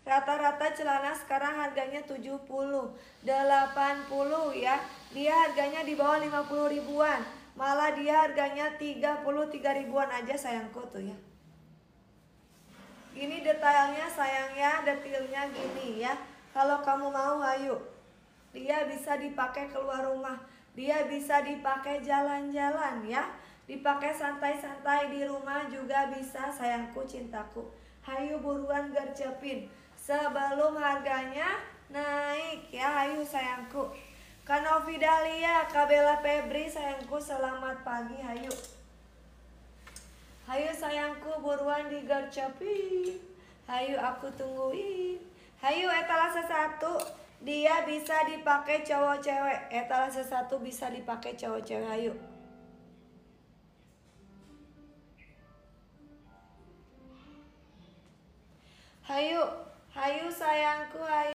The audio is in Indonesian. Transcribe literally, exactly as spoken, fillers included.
Rata-rata celana sekarang harganya tujuh puluh, delapan puluh ya. Dia harganya di bawah lima puluh ribuan. Malah dia harganya tiga puluh tiga ribuan aja sayangku tuh ya. Ini detailnya sayangnya, detailnya gini ya. Kalau kamu mau ayo. Dia bisa dipakai keluar rumah. Dia bisa dipakai jalan-jalan ya. Dipakai santai-santai di rumah juga bisa sayangku cintaku. Hayu buruan gercepin sebelum harganya naik ya. Hayu sayangku. Kanovi Dahlia, Kabela Febri sayangku, selamat pagi. Hayu. Hayu sayangku buruan digercepin. Hayu aku tungguin. Hayu etalase satu. Dia bisa dipakai cowok cewek. Etalase satu bisa dipakai cowok cewek. Hayu. Hayu, hayu sayangku, hayu.